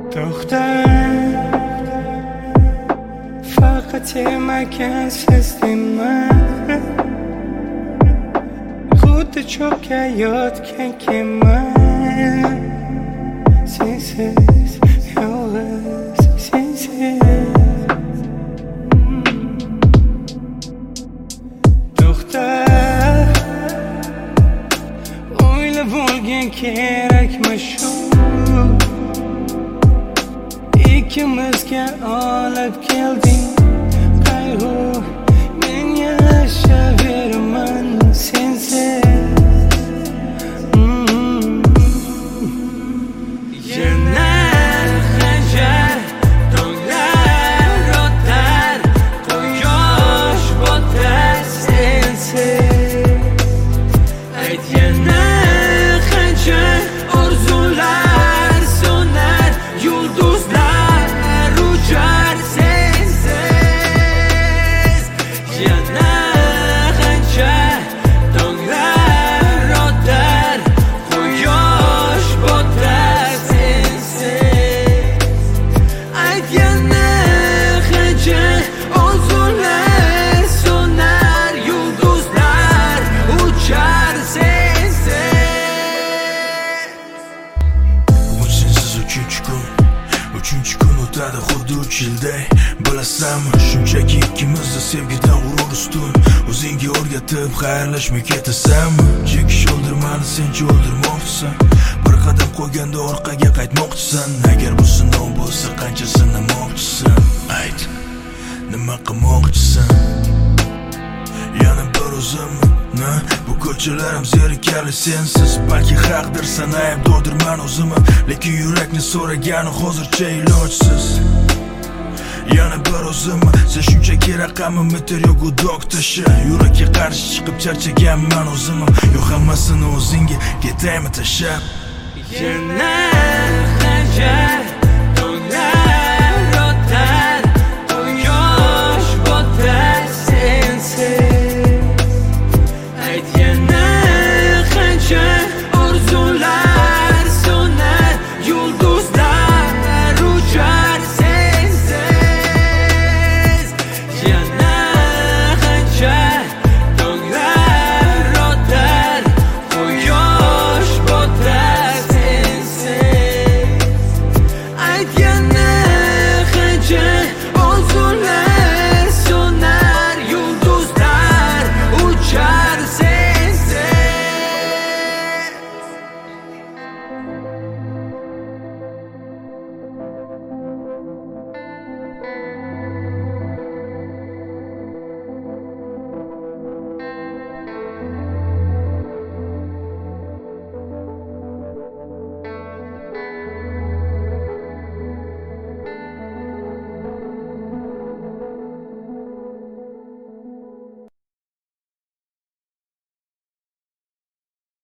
To'xta, faqat yemagansiz deyman. Xuddi cho'kayotgan kema, sensiz yolg'iz, sensiz. To'xta, o'ylab olgan kerakmi shu? İkimizga olib kelding qayg'u, men yashayveraman sensiz. Yana hanjar tonglar o'tar, quyosh botar sensiz. Ayt yana hanjar orzular so'nar, yulduzlar uchar sensiz. Yana qancha tonglar o'tar, quyosh botar sensiz. Ayt yana qancha orzular so'nar, yulduzlar uchar sensiz. Bugun sensiz uchinchi kun o'tadi xuddi 3 yilday. Bilasanmi, shunchaki ikkimizda sevgidan g'urur ustun. O'zingga o'rgatib xayrlashmay ketasanmi? Chekish o'ldirmani, senchi o'ldirmoqchisan. Bir qadam qo'yganda orqaga qaytmoqchisan. Agar bu sinov bo'lsa, qancha sinamoqchisan? Ayt, nima qilmoqchisan? Yana bir o'zimmi? Bu ko'chalarim zerikarli sensiz. Balki haqdirsan, aybdordirman o'zimni, lekin yurakni so'ragani hozircha ilojsiz. Yana bir o'zimmi? Sen shunchaki raqamim, meteor yo gudok tashi. Yurakka qarshi chiqib charchaganman o'zimni. Yo hammasini o'zingga ketaymi tashlab? Yana hanjar tonglar o'tar, quyosh botar sensiz. Ayt yana qancha